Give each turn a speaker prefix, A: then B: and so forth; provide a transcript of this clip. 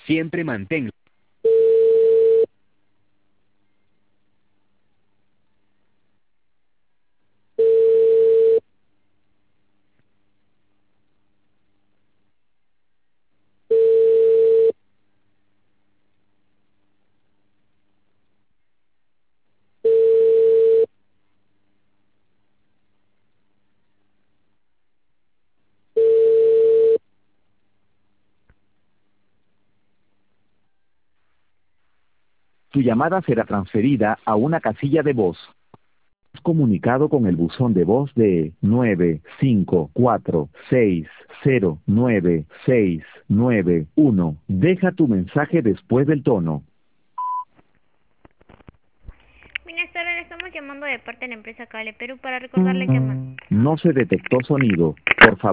A: Siempre mantén.
B: Tu llamada será transferida a una casilla de voz. Has comunicado con el buzón de voz de 954609691. Deja tu mensaje después del tono.
C: Buenas tardes, le estamos llamando de parte de la empresa Cable Perú para recordarle que
B: No se detectó sonido. Por favor.